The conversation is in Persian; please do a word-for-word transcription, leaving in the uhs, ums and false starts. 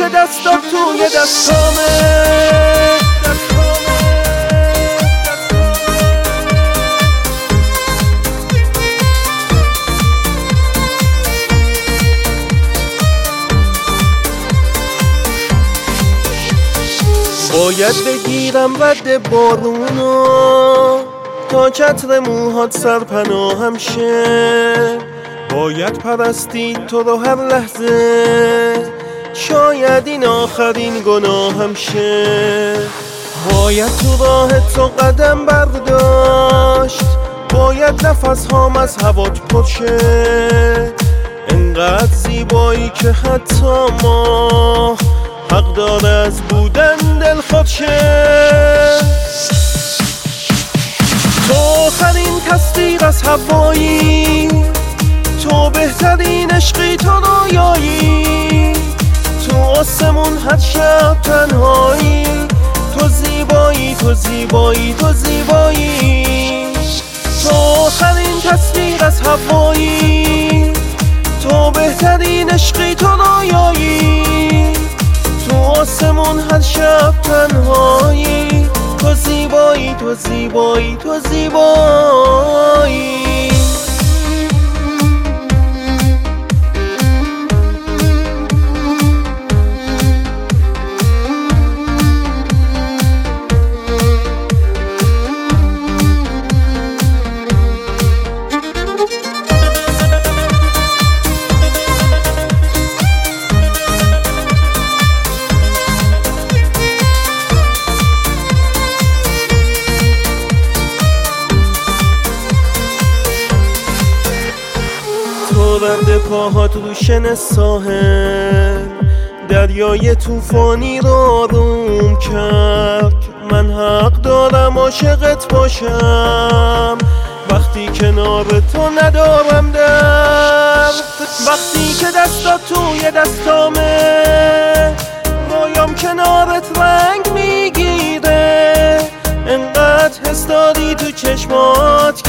دستات توی دستامه. باید بگیرم رد بارونو تا چتر موهات سرپناهم شه. باید پرستید تو رو هر لحظه، شاید این آخرین گناهم شه. باید تو راه تو قدم برداشت، باید نفس هام از هوات پر شه. انقدر زیبایی که حتی ما حق داره از بودن دل خود شه. تو آخرین تصویر از هوایی، تو بهترین عشقی، تو رویایی، تو آسمون هر شب تنهایی، تو زیبایی تو زیبایی تو زیبایی. تو آخرین تصویر از هوایی، تو بهترین عشقی، تو رویایی، تو آسمون هر شب تنهایی، تو زیبایی تو زیبایی تو زیبایی. تو رد پاهات رو شن ساحل، دریای توفانی رو آروم کرد. من حق دارم عاشقت باشم وقتی کنار تو ندارم درد. وقتی که دستات توی دستامه، رویام کنارت رنگ میگیره. انقدر حس داری تو چشمات